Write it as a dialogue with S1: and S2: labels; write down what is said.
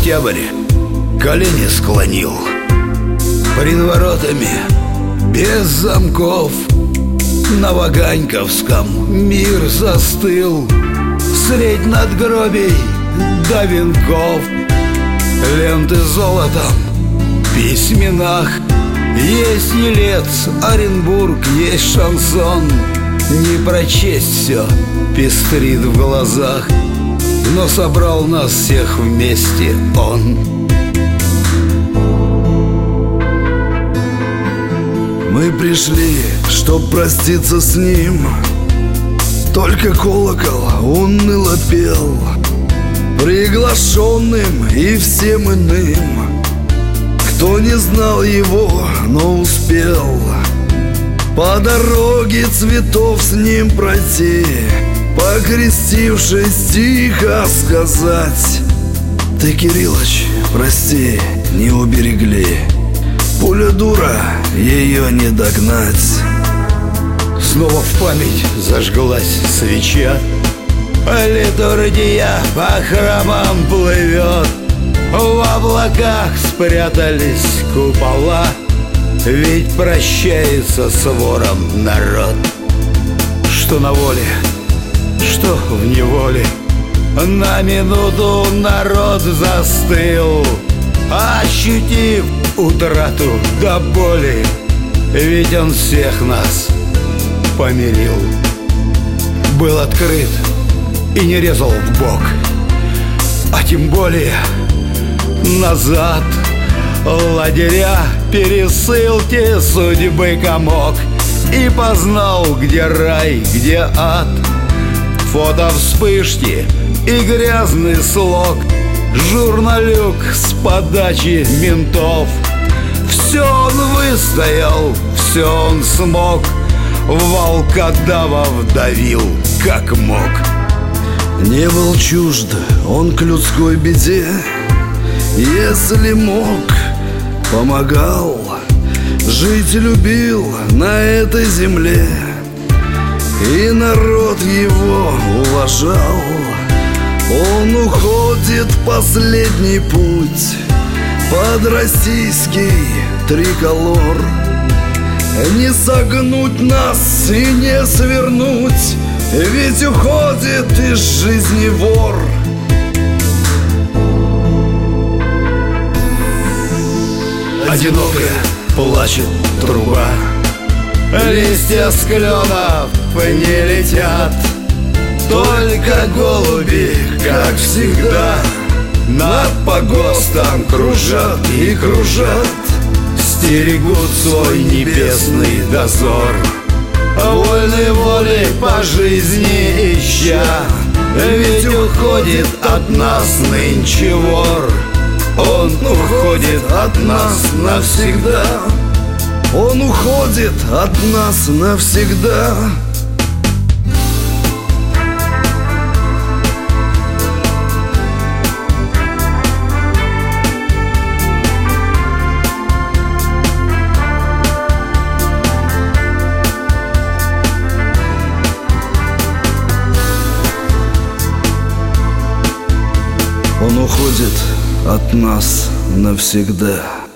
S1: октябрь колени склонил. Пред воротами без замков на Ваганьковском мир застыл. Средь надгробий до венков ленты золотом, письменах. Есть Елец, Оренбург, есть шансон. Не прочесть все, пестрит в глазах, но собрал нас всех вместе он.
S2: Мы пришли, чтоб проститься с ним. Только колокол уныло пел приглашенным и всем иным, кто не знал его, но успел по дороге цветов с ним пройти, покрестившись, тихо сказать: ты, Кириллыч, прости, не уберегли. Пуля дура, ее не догнать.
S1: Снова в память зажглась свеча, литургия по храмам плывет. В облаках спрятались купола, ведь прощается с вором народ. Что на воле, что в неволе, на минуту народ застыл, ощутив утрату до боли, ведь он всех нас помирил. Был открыт и не резал в бок, а тем более назад. Лагеря, пересылки, судьбы комок, и познал, где рай, где ад. Фото вспышки и грязный слог, журналюк с подачи ментов. Все он выстоял, все он смог, волкодавов давил как мог.
S2: Не был чужд он к людской беде, если мог, помогал. Жить любил на этой земле, и народ его уважал. Он уходит в последний путь под российский триколор. Не согнуть нас и не свернуть, ведь уходит из жизни вор.
S1: Одинокая плачет труба, листья с кленов не летят, только голуби, как всегда, над погостом кружат и кружат, стерегут свой небесный дозор. Вольной волей по жизни ища, ведь уходит от нас нынче вор. Он уходит от нас навсегда.
S2: Он уходит от нас навсегда. Он уходит от нас навсегда.